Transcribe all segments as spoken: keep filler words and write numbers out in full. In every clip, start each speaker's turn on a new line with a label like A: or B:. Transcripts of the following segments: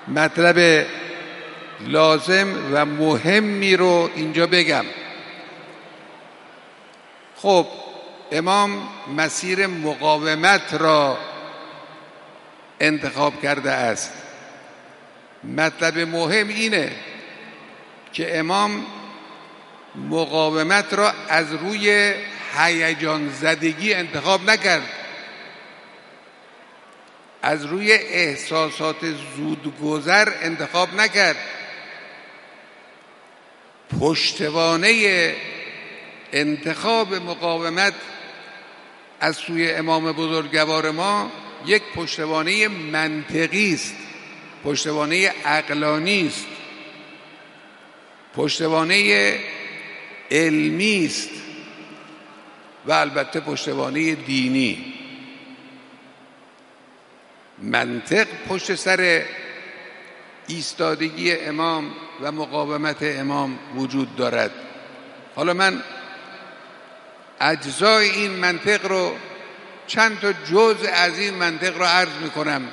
A: مطلب لازم و مهمی رو اینجا بگم. خب امام مسیر مقاومت را انتخاب کرده است. مطلب مهم اینه که امام مقاومت را از روی هیجان زدگی انتخاب نکرد، از روی احساسات زودگذر انتخاب نکرد. پشتوانه انتخاب مقاومت از سوی امام بزرگوار ما یک پشتوانه منطقی است، پشتوانه عقلانی است، پشتوانه علمی است و البته پشتوانه دینی. منطق پشت سر ایستادگی امام و مقاومت امام وجود دارد. حالا من اجزای این منطق رو، چند تا جزء از این منطق رو عرض میکنم.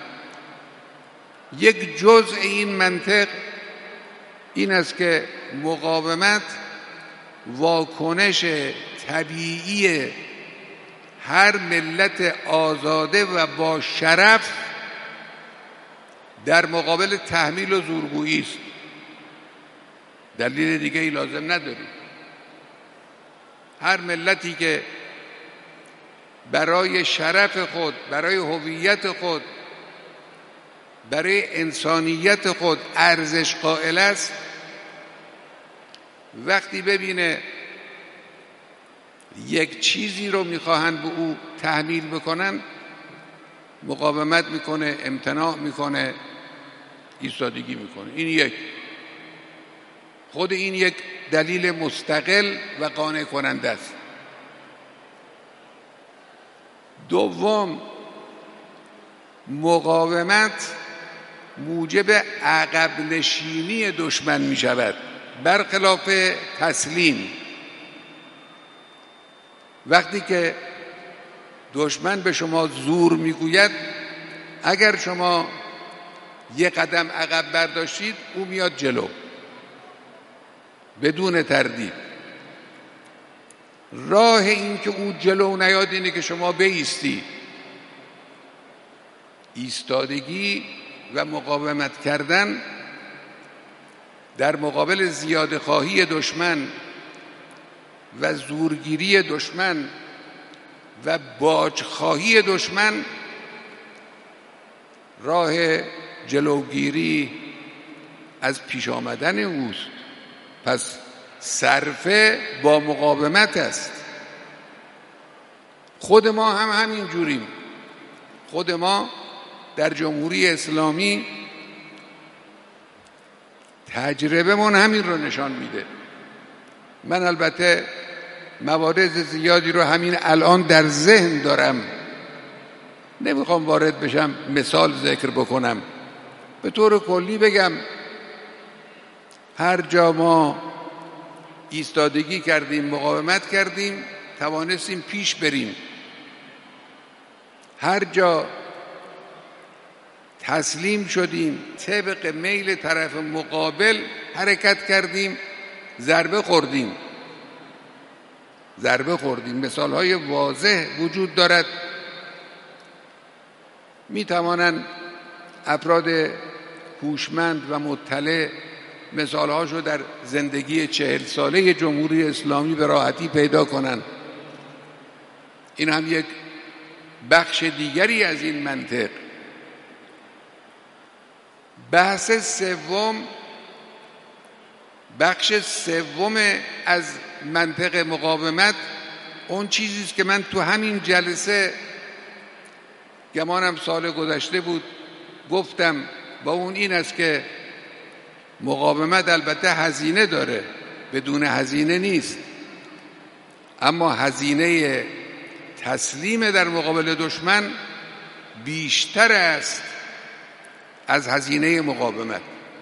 A: یک جزء این منطق این است که مقاومت واکنش طبیعی هر ملت آزاده و با شرف در مقابل تحمیل و زورگویی است. دلیل دیگه ای لازم نداریم. هر ملتی که برای شرف خود، برای هویت خود، برای انسانیت خود ارزش قائل است، وقتی ببینه یک چیزی رو میخواهند به او تحمیل بکنن، مقاومت میکنه، امتناع میکنه، ایستادگی میکنه. این یک خود این یک دلیل مستقل و قانع کننده است. دوم، مقاومت موجب عقب نشینی دشمن می شود، برخلاف تسلیم. وقتی که دشمن به شما زور میگوید، اگر شما یک قدم عقب برداشتید او میاد جلو بدون تردید. راه این که او جلو نیاد اینه که شما بایستی. ایستادگی و مقاومت کردن در مقابل زیادخواهی دشمن و زورگیری دشمن و باجخواهی دشمن راه جلوگیری از پیش آمدن اوست. پس صرفه با مقاومت است. خود ما هم همین جوریم. خود ما در جمهوری اسلامی تجربه من همین رو نشان میده. من البته موارد زیادی رو همین الان در ذهن دارم، نمیخوام وارد بشم مثال ذکر بکنم. به طور کلی بگم هر جا ما ایستادگی کردیم، مقاومت کردیم، توانستیم پیش بریم. هر جا تسلیم شدیم، طبق میل طرف مقابل حرکت کردیم، ضربه خوردیم ضربه خوردیم مثالهای واضح وجود دارد. می توانند افراد هوشمند و مطلع مثالهاشو در زندگی چهل ساله جمهوری اسلامی به راحتی پیدا کنند. این هم یک بخش دیگری از این منطق. بحث سوم، بخش سوم از منطق مقاومت اون چیزی است که من تو همین جلسه، گمانم سال گذشته بود، گفتم با اون این است که مقاومت البته هزینه داره، بدون هزینه نیست، اما هزینه تسلیم در مقابل دشمن بیشتر است از هزینه مقاومت.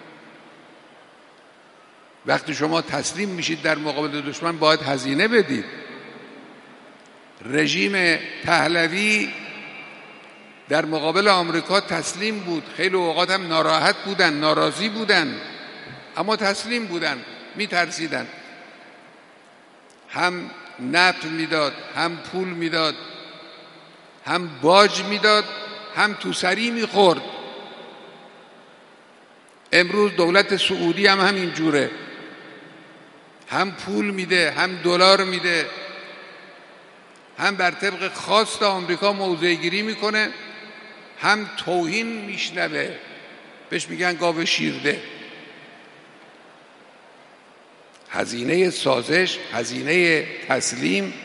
A: وقتی شما تسلیم میشید در مقابل دشمن باید هزینه بدید. رژیم پهلوی در مقابل آمریکا تسلیم بود، خیلی اوقات هم ناراحت بودن، ناراضی بودن، اما تسلیم بودن، میترسیدن. هم نفت میداد، هم پول میداد، هم باج میداد، هم تو سری میخورد. امروز دولت سعودی هم همین جوره، هم پول میده، هم دلار میده، هم بر طبق خواست آمریکا موضع گیری میکنه، هم توهین میشنوه، بهش میگن گاو شیرده. هزینه سازش، هزینه تسلیم،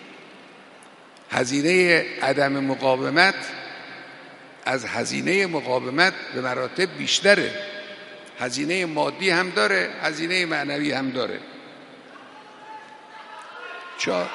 A: هزینه عدم مقاومت از هزینه مقاومت به مراتب بیشتره. هزینه مادی هم داره، هزینه معنوی هم داره. چهار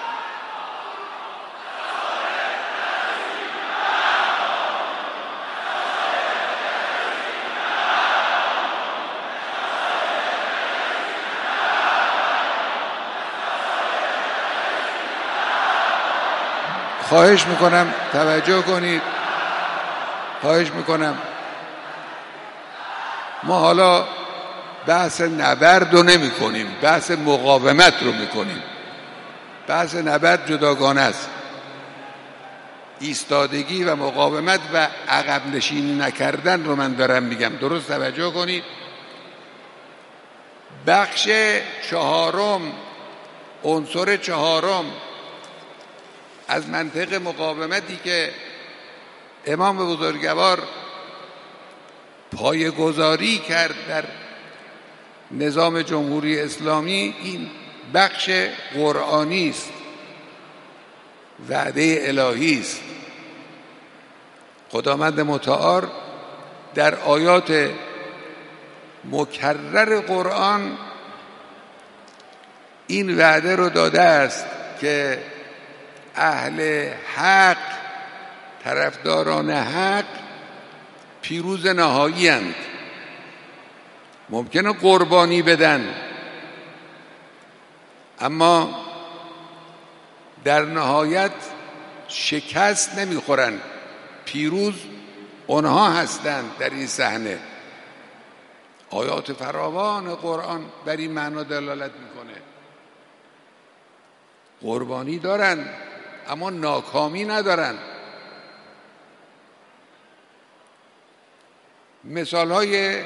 A: خواهش میکنم توجه کنید، خواهش میکنم. ما حالا بحث نبرد رو نمی کنیم، بحث مقاومت رو میکنیم. بحث نبرد جداگانه است. ایستادگی و مقاومت و عقب نشینی نکردن رو من دارم میگم. درست توجه کنید. بخش چهارم، عنصر چهارم از منطق مقاومتی که امام بزرگوار پایه‌گذاری کرد در نظام جمهوری اسلامی، این بخش قرآنی است، وعده الهی است. خداوند متعال در آیات مکرر قرآن این وعده رو داده است که اهل حق، طرفداران حق پیروز نهایی اند. ممکنه قربانی بدن، اما در نهایت شکست نمیخورن. پیروز اونها هستند در این صحنه. آیات فراوان قرآن بر این معنا دلالت میکنه. قربانی دارن اما ناکامی ندارن. مثال های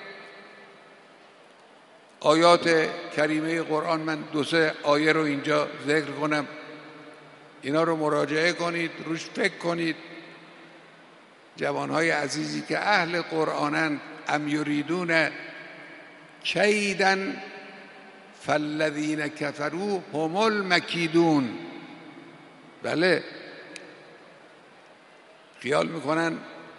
A: آیات کریمه قرآن، من دو سه آیه رو اینجا ذکر کنم، اینا رو مراجعه کنید، روش فکر کنید. جوانهای عزیزی که اهل قرآنند، ام یریدون کیداً فالذین کفروا هم المکیدون. بله، خیال میکنن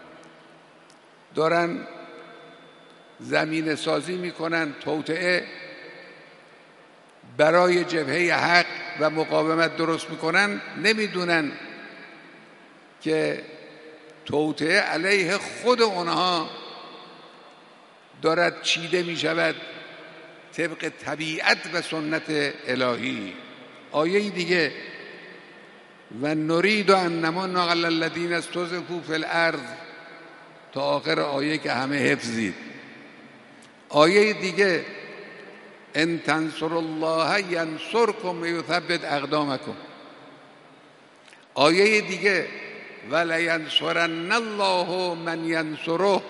A: دارن زمین سازی میکنن، توطئه برای جبهه حق و مقاومت درست میکنن، نمیدونن که توطئه علیه خود اونها دارد چیده میشود طبق طبیعت و سنت الهی. آیه دیگه، و نرید ان نمن علی الذین استضعفوا فی الارض، تا آخر آیه که همه حفظید. آیه دیگه، ان تنصروا الله ینصرکم و یثبت اقدامکم. آیه دیگه، ولینصرن الله من ینصره.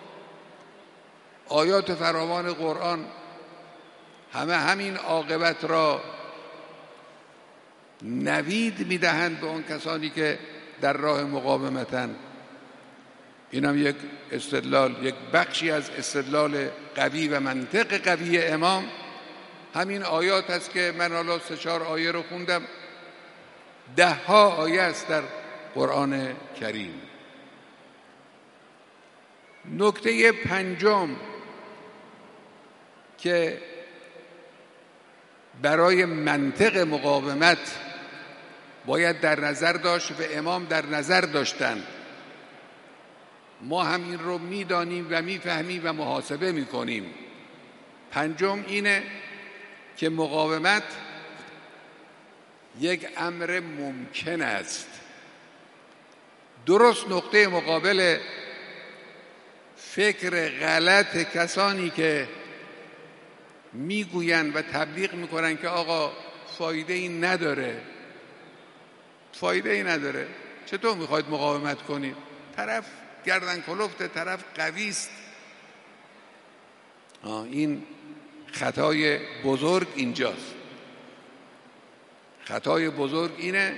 A: آیات فراوان قرآن همه همین عاقبت را نوید میدهند به اون کسانی که در راه مقاومتند. این هم یک استدلال، یک بخشی از استدلال قوی و منطق قوی امام همین آیات است که من حالا سه چهار آیه رو خوندم. ده ها آیه است در قرآن کریم. نکته پنجم که برای منطق مقاومت باید در نظر داشت و امام در نظر داشتند، ما هم این رو میدانیم و میفهمیم و محاسبه میکنیم. پنجم اینه که مقاومت یک امر ممکن است درست نقطه مقابل فکر غلط کسانی که میگویند و تبلیغ میکنن که آقا فایده ای نداره، فایده ای نداره، چطور میخواید مقاومت کنید؟ طرف گردن کلفته، طرف قوی است. این خطای بزرگ اینجاست. خطای بزرگ اینه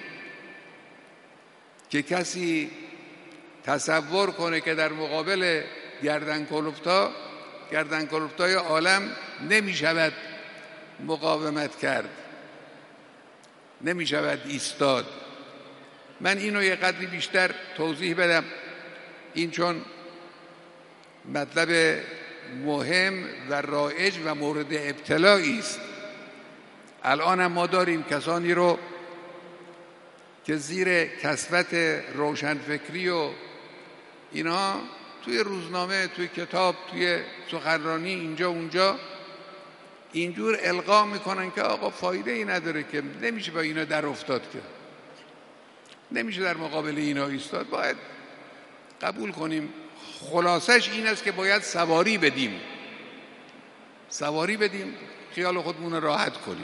A: که کسی تصور کنه که در مقابل گردن کلفتا گردن کلفتای عالم نمی شود مقاومت کرد، نمی شود ایستاد. من اینو یه قدری بیشتر توضیح بدم، این چون مطلب مهم و رایج و مورد ابتلایی است. الان هم ما داریم کسانی رو که زیر کسوت روشنفکری و اینها توی روزنامه، توی کتاب، توی سخنرانی اینجا اونجا اینجور القا میکنن که آقا فایده ای نداره، که نمیشه با اینا در افتاد، که نمیشه در مقابل اینا ایستاد، باید قبول کنیم. خلاصش این است که باید سواری بدیم، سواری بدیم، خیال خودمون راحت کنیم.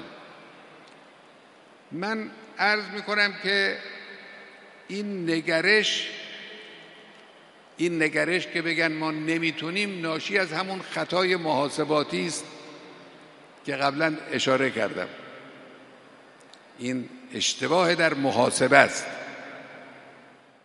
A: من عرض میکنم که این نگرش این نگرش که بگن ما نمیتونیم ناشی از همون خطای محاسباتی است که قبلا اشاره کردم. این اشتباه در محاسبه است.